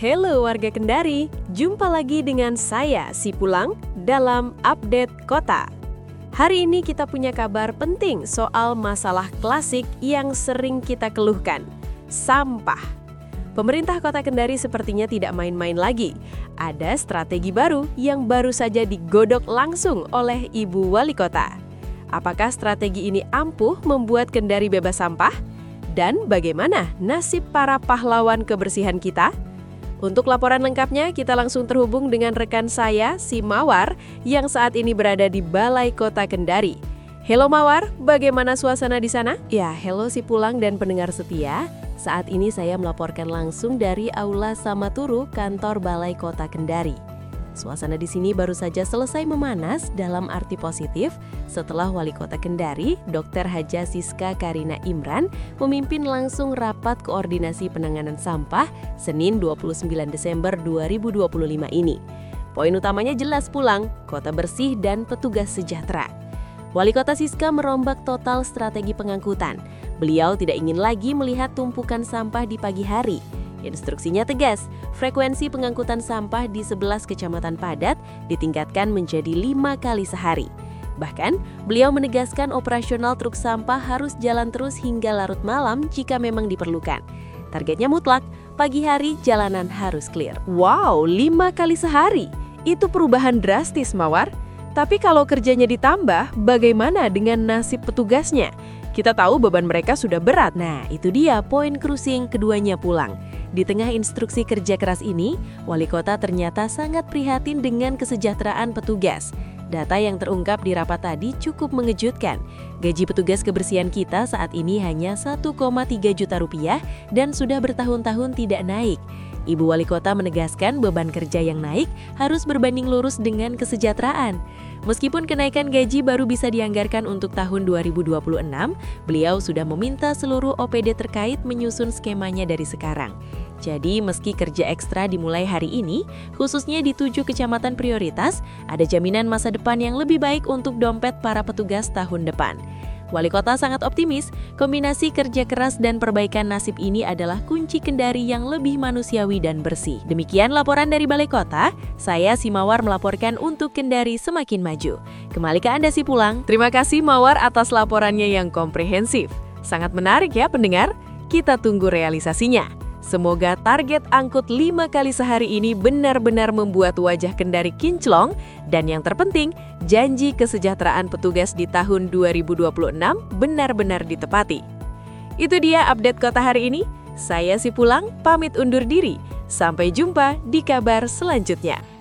Halo warga Kendari, jumpa lagi dengan saya, Si Pulang, dalam Update Kota. Hari ini kita punya kabar penting soal masalah klasik yang sering kita keluhkan, sampah. Pemerintah Kota Kendari sepertinya tidak main-main lagi. Ada strategi baru yang baru saja digodok langsung oleh Ibu Wali Kota. Apakah strategi ini ampuh membuat Kendari bebas sampah? Dan bagaimana nasib para pahlawan kebersihan kita? Untuk laporan lengkapnya, kita langsung terhubung dengan rekan saya, Si Mawar, yang saat ini berada di Balai Kota Kendari. Halo Mawar, bagaimana suasana di sana? Ya, halo Si Pulang dan pendengar setia. Saat ini saya melaporkan langsung dari Aula Samaturu, kantor Balai Kota Kendari. Suasana di sini baru saja selesai memanas dalam arti positif setelah Wali Kota Kendari, Dr. Haja Siska Karina Imran, memimpin langsung rapat koordinasi penanganan sampah Senin 29 Desember 2025 ini. Poin utamanya jelas Pulang, kota bersih dan petugas sejahtera. Wali Kota Siska merombak total strategi pengangkutan. Beliau tidak ingin lagi melihat tumpukan sampah di pagi hari. Instruksinya tegas, frekuensi pengangkutan sampah di 11 kecamatan padat ditingkatkan menjadi 5 kali sehari. Bahkan, beliau menegaskan operasional truk sampah harus jalan terus hingga larut malam jika memang diperlukan. Targetnya mutlak, pagi hari jalanan harus clear. Wow, 5 kali sehari. Itu perubahan drastis, Mawar. Tapi kalau kerjanya ditambah, bagaimana dengan nasib petugasnya? Kita tahu beban mereka sudah berat. Nah, itu dia poin cruising keduanya Pulang. Di tengah instruksi kerja keras ini, Wali Kota ternyata sangat prihatin dengan kesejahteraan petugas. Data yang terungkap di rapat tadi cukup mengejutkan. Gaji petugas kebersihan kita saat ini hanya 1,3 juta rupiah dan sudah bertahun-tahun tidak naik. Ibu Wali Kota menegaskan beban kerja yang naik harus berbanding lurus dengan kesejahteraan. Meskipun kenaikan gaji baru bisa dianggarkan untuk tahun 2026, beliau sudah meminta seluruh OPD terkait menyusun skemanya dari sekarang. Jadi meski kerja ekstra dimulai hari ini, khususnya di 7 kecamatan prioritas, ada jaminan masa depan yang lebih baik untuk dompet para petugas tahun depan. Wali Kota sangat optimis, kombinasi kerja keras dan perbaikan nasib ini adalah kunci Kendari yang lebih manusiawi dan bersih. Demikian laporan dari Balai Kota, saya Si Mawar melaporkan untuk Kendari semakin maju. Kembali ke Anda Si Pulang. Terima kasih Mawar atas laporannya yang komprehensif. Sangat menarik ya pendengar, kita tunggu realisasinya. Semoga target angkut 5 kali sehari ini benar-benar membuat wajah Kendari kinclong dan yang terpenting, janji kesejahteraan petugas di tahun 2026 benar-benar ditepati. Itu dia update kota hari ini. Saya Si Pulang, pamit undur diri. Sampai jumpa di kabar selanjutnya.